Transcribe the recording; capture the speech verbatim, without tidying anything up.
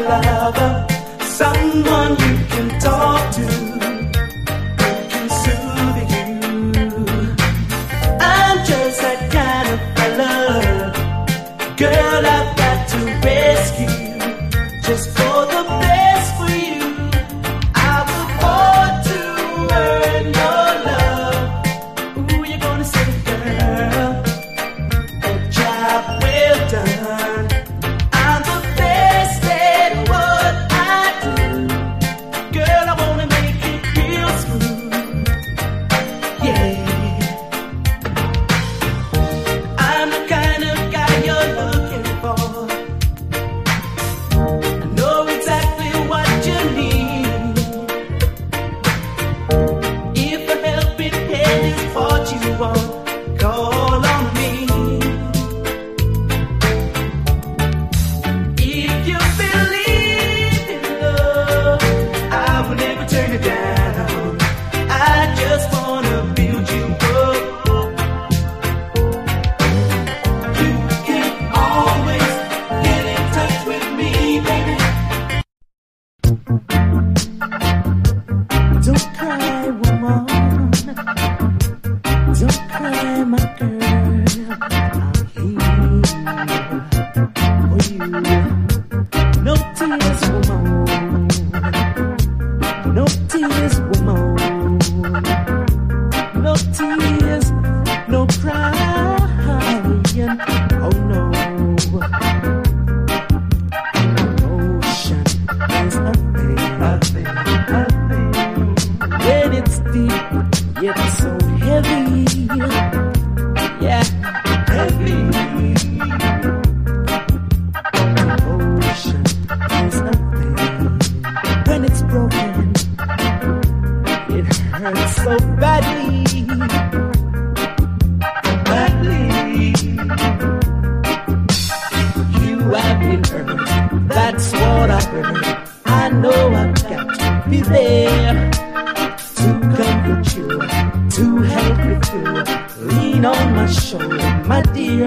lover, someone you can talk to, can soothe you. I'm just that kind of fella, girl, I've got to rescue, just for the best for you. I will afford to earn your love. Ooh, you're gonna say, girl, a job well done. I'm the best at what I do. Girl, I wanna make it real smooth. Yeah, I'm the kind of guy you're looking for. I know exactly what you need. If a helping hand is what you want, call on me. If you believe in love, I will never turn it down. I just wanna build you up. You can always get in touch with me, baby. Don't cry, woman. Don't cry, my girl. I'm here for you. No tears, woman. No tears, woman. No tears, no crying. Oh no. Emotion is a thing, a thing, a thing. When it's deep, yet so heavy. Yeah, heavy. Emotion is a thing. When it's broken, it hurts so badly. Badly. You have been hurt, that's what I heard. I know I've got to be there to comfort you, to help you through. Lean on my shoulder, my dear.